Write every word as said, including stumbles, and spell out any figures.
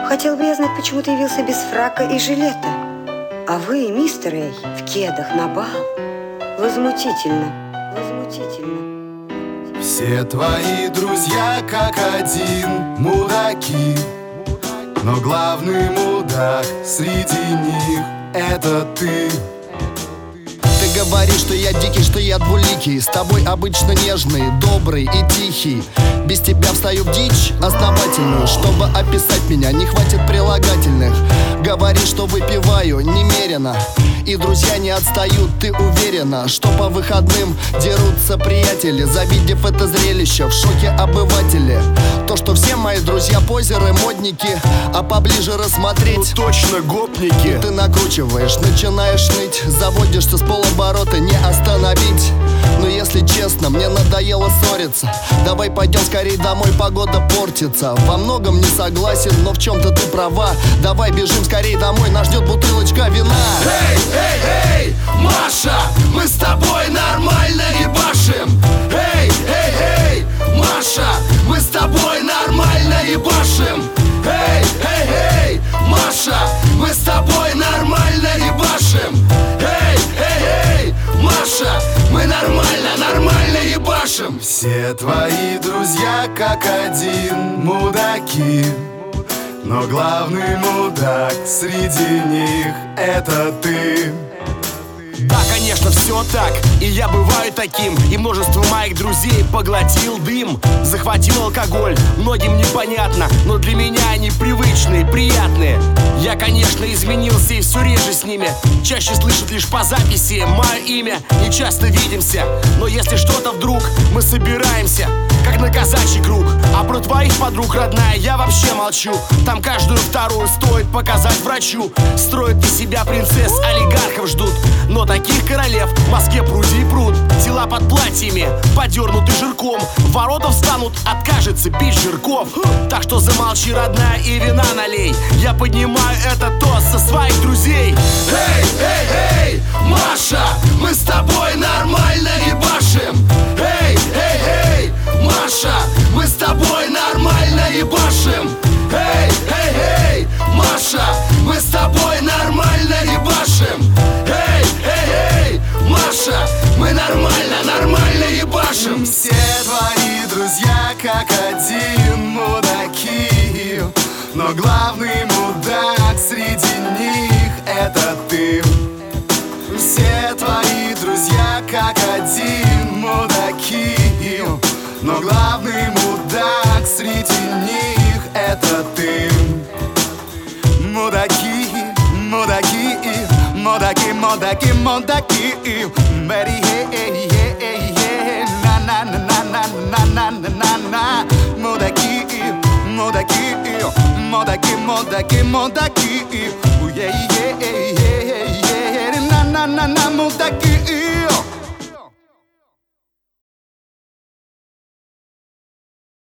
Хотел бы я знать, почему ты явился без фрака и жилета. А вы, мистер Эй, в кедах на бал. Возмутительно, возмутительно. Все твои друзья как один мудаки, но главный мудак среди них — это ты. Ты говоришь, что я дикий, что я двуликий. С тобой обычно нежный, добрый и тихий. Без тебя встаю в дичь основательную. Чтобы описать меня, не хватит прилагательных. Говоришь, что выпиваю немерено, и друзья не отстают, ты уверена, что по выходным дерутся приятели. Завидев это зрелище, в шоке обыватели. То, что все мои друзья позеры, модники, а поближе рассмотреть, ну точно гопники. Ты накручиваешь, начинаешь ныть, заводишься с полоборота, не остановить. Но если честно, мне надоело ссориться. Давай пойдем скорей домой, погода портится. Во многом не согласен, но в чем-то ты права. Давай бежим скорей домой, нас ждет бутылочка вина. Эй, эй, эй, Маша, мы с тобой нормально ебашим. Эй, эй, эй, Маша, мы с тобой нормально ебашим. Эй, эй, эй, Маша, мы с тобой нормально ебашим. Эй, эй, эй, Маша, мы нормально, нормально ебашим. Все твои друзья как один мудаки, но главный мудак среди них — это ты. Да, конечно, все так, и я бываю таким. И множество моих друзей поглотил дым, захватил алкоголь. Многим непонятно, но для меня они привычные, приятные. Я, конечно, изменился и все реже с ними. Чаще слышат лишь по записи мое имя. Не часто видимся, но если что-то вдруг, мы собираемся, как на казачий круг. А про твоих подруг, родная, я вообще молчу. Там каждую вторую стоит показать врачу. Строят из себя принцесс, олигархов ждут, но таких королев в Москве пруди и пруд. Тела под платьями, подернуты жирком. Ворота встанут, откажется пить жирков. Так что замолчи, родная, и вина налей. Я поднимаю этот тост со своих друзей. Эй, эй, эй, Маша, мы с тобой нормально ебашим. Эй, эй, эй, Маша, мы с тобой нормально ебашим. Эй, эй, эй, Маша, мы с тобой нормально ебашим. Эй, эй, эй, Маша, мы нормально, нормально ебашим. Все твои друзья как один мудаки, но главный мудак среди них — это ты. Все твои друзья как один мудаки, но главный мудак среди них — это ты. Мудаки, мудаки, мудаки, мудаки, мудаки. Мэри, эй, эй, эй, на на на на на на на на на. Мудаки, мудаки, мудаки, мудаки, мудаки. Yeah, yeah, yeah, yeah, yeah, на на на на мудаки.